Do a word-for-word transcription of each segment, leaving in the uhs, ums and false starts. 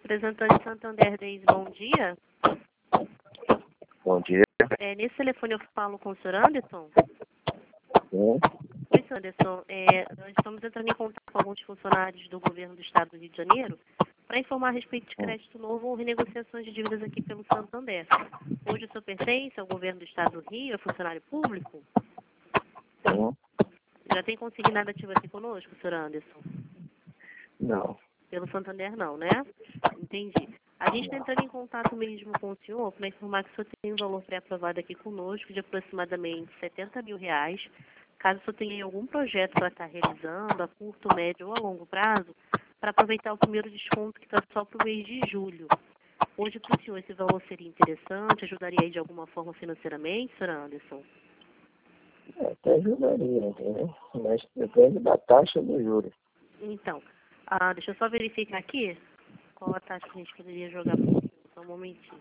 Representante Santander Days, bom dia. Bom dia. É, nesse telefone eu falo com o senhor Anderson? Sim. Oi, senhor Anderson. É, nós estamos entrando em contato com alguns funcionários do governo do estado do Rio de Janeiro para informar a respeito de crédito novo ou renegociações de dívidas aqui pelo Santander. Hoje o senhor pertence ao governo do estado do Rio, é funcionário público? Sim. Já tem consignado ativo aqui conosco, senhor Anderson? Não. Pelo Santander não, né? Entendi. A gente está entrando em contato mesmo com o senhor para informar que o senhor tem um valor pré-aprovado aqui conosco de aproximadamente setenta mil reais. Caso o senhor tenha algum projeto para estar realizando a curto, médio ou a longo prazo, para aproveitar o primeiro desconto que está só para o mês de julho. Hoje, para o senhor, esse valor seria interessante? Ajudaria aí de alguma forma financeiramente, senhor Anderson? É, até ajudaria, entendeu? Mas depende da taxa do juros. Então, ah, deixa eu só verificar aqui qual a taxa que a gente poderia jogar para o senhor. Só um momentinho.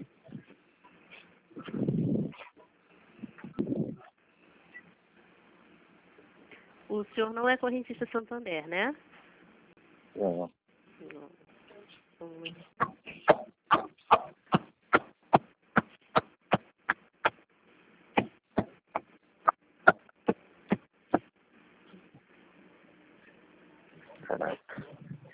O senhor não é correntista Santander, né? Não. Não. Só um momentinho. Caraca.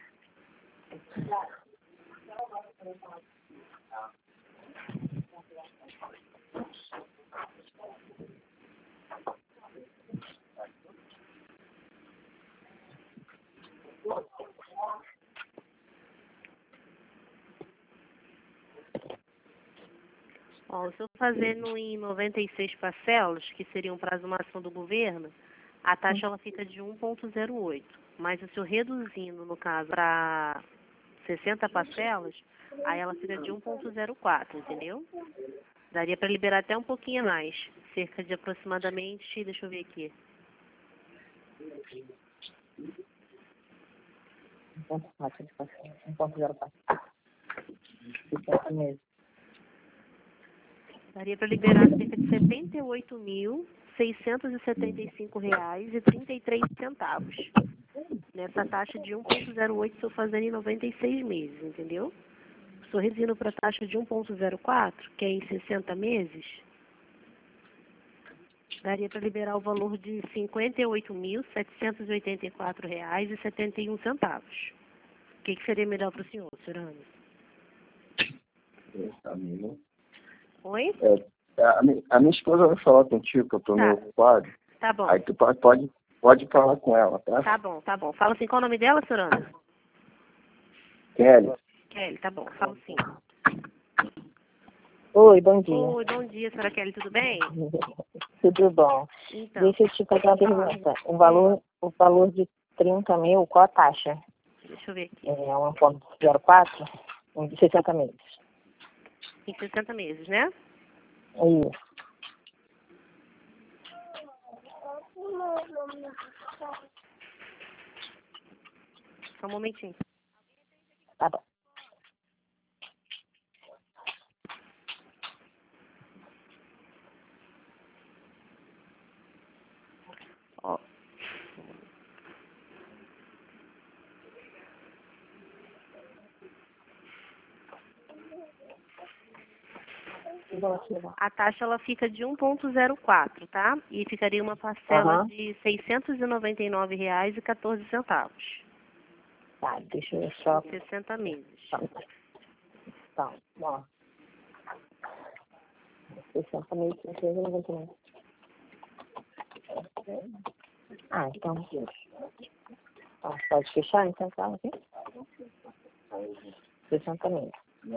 Ó, o senhor fazendo em noventa e seis parcelas, que seriam prazo máximo do governo, a taxa ela fica de um vírgula zero oito. Mas o senhor reduzindo, no caso, para sessenta parcelas, aí ela fica de um vírgula zero quatro, entendeu? Daria para liberar até um pouquinho mais, cerca de aproximadamente, deixa eu ver aqui. um vírgula zero quatro. sessenta meses. Daria para liberar cerca de setenta e oito mil, seiscentos e setenta e cinco reais e trinta e três centavos. Nessa taxa de um vírgula zero oito, estou fazendo em noventa e seis meses, entendeu? Estou reduzindo para a taxa de um vírgula zero quatro, que é em sessenta meses. Daria para liberar o valor de cinquenta e oito mil, setecentos e oitenta e quatro reais e setenta e um centavos. O que, que seria melhor para o senhor, senhor Anderson? Tá bem. Oi? É, a, mi- a minha esposa vai falar contigo, que eu tô Tá. meio ocupado. Tá bom. Aí tu pode, pode, pode falar com ela, tá? Tá bom, tá bom. Fala assim, qual o nome dela, senhor Anderson? Kelly. Kelly, tá bom. Fala sim. Oi, bom dia. Oi, bom dia, senhora Kelly, tudo bem? Tudo bom? Então, Deixa eu te fazer uma pergunta. O valor, o valor de trinta mil, qual a taxa? deixa eu ver aqui. É um vírgula zero quatro? Um de sessenta meses. Em sessenta meses, né? Isso. Só um momentinho. Tá bom. Ó. A taxa ela fica de um vírgula zero quatro, tá? E ficaria uma parcela Aham. de seiscentos e noventa e nove reais e quatorze centavos. Tá, deixa eu só... sessenta meses. Tá, ó. sessenta meses, seiscentos e noventa e nove. Ah, então... Tá, pode fechar, então, tá, ok? sessenta meses.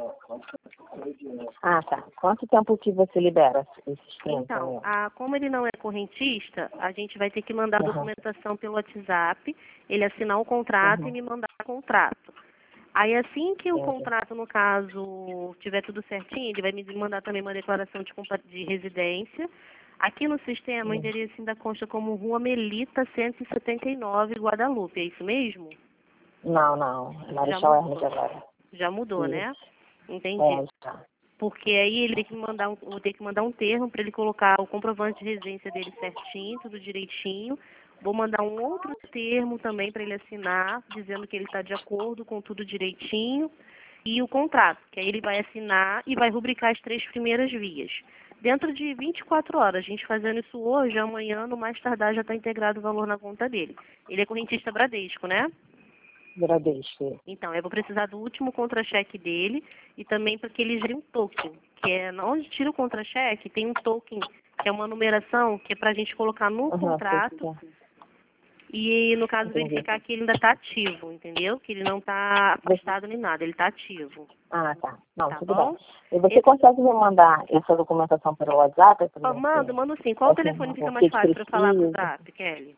Ah, tá. Quanto tempo que você libera esses trinta Então, mil? a, como ele não é correntista, a gente vai ter que mandar a Aham. documentação pelo WhatsApp, ele assinar o contrato Uhum. e me mandar o contrato. Aí, assim que o Entendi. contrato, no caso, tiver tudo certinho, ele vai me mandar também uma declaração de, compa- de residência. Aqui no sistema, o Uhum. endereço ainda consta como Rua Melita, cento e setenta e nove, Guadalupe. É isso mesmo? Não, não. Marechal Hermes agora. Já mudou, Isso. né? Entendi. É, já. Porque aí ele tem que mandar um, vou ter que mandar um termo para ele colocar o comprovante de residência dele certinho, tudo direitinho. Vou mandar um outro termo também para ele assinar, dizendo que ele está de acordo com tudo direitinho. e o contrato, que aí ele vai assinar e vai rubricar as três primeiras vias. Dentro de vinte e quatro horas, a gente fazendo isso hoje, amanhã, no mais tardar, já está integrado o valor na conta dele. Ele é correntista Bradesco, né? Bradesco. Então, eu vou precisar do último contra-cheque dele e também para que ele gire um token, que é onde tira o contra-cheque, tem um token, que é uma numeração, que é para a gente colocar no Uhum, contrato e, no caso, Entendi. verificar que ele ainda está ativo, entendeu? Que ele não está afastado nem nada, ele está ativo. Ah, tá. Não, Tá tudo bom? bem. E você consegue me mandar essa documentação pelo WhatsApp? Ó, mando, mando sim. Qual o Assim, telefone fica o mais que que fácil para eu falar pro precisa? Zap, Kelly?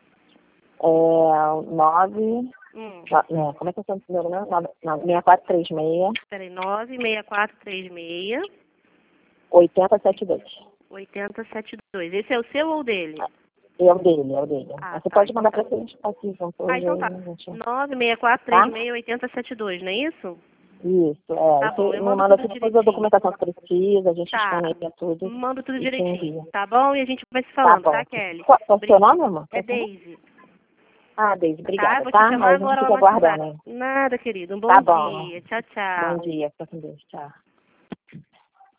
É nove... Hum. no- é, como é que é o seu primeiro nome? Nove- não, seis quatro três seis, Peraí, nove seis quatro três seis, oito zero sete dois. oito zero sete dois. Esse é o seu ou o dele? É o dele, é o dele. Ah, Você tá. pode mandar para eles aqui, junto Ah, hoje. então tá. Aí, gente. nove seis quatro três seis, oito zero sete dois, não é isso? Isso, é. Tá bom, Você eu me mando manda tudo toda a direitinho. documentação que precisa, a gente Tá. escaneia tudo Mando tudo e te direitinho. envia. Tá bom? E a gente vai se Tá falando, bom. tá, Kelly? Qual é o seu nome, amor? É Daisy. Ah, Deise, Tá, obrigada, vou te tá? chamar Mas a gente agora fica lá no aguardando, WhatsApp. hein? Nada, querido. Um bom Tá bom. dia. Tchau, tchau. Bom dia, fica com Deus, tchau.